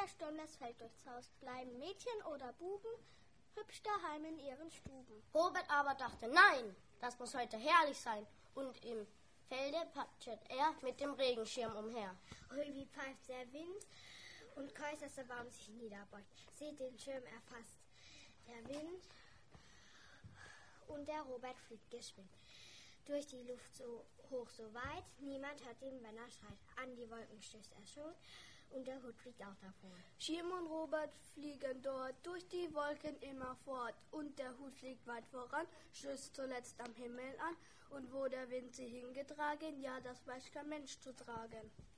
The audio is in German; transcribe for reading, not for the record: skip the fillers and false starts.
Sturm das Feld durchs Haus. Bleiben Mädchen oder Buben hübsch daheim in ihren Stuben. Robert aber dachte, nein, das muss heute herrlich sein. Und im Felde patschet er mit dem Regenschirm umher. Hui, wie pfeift der Wind und kreist, dass der Baum sich niederbeugt. Seht, den Schirm erfasst der Wind und der Robert fliegt geschwind. Durch die Luft so hoch, so weit, niemand hört ihn, wenn er schreit. An die Wolken stößt er schon und der Hut fliegt auch davor. Schirm und Robert fliegen dort durch die Wolken immer fort und der Hut fliegt weit voran, stößt zuletzt am Himmel an und wo der Wind sie hingetragen, ja, das weiß kein Mensch zu tragen.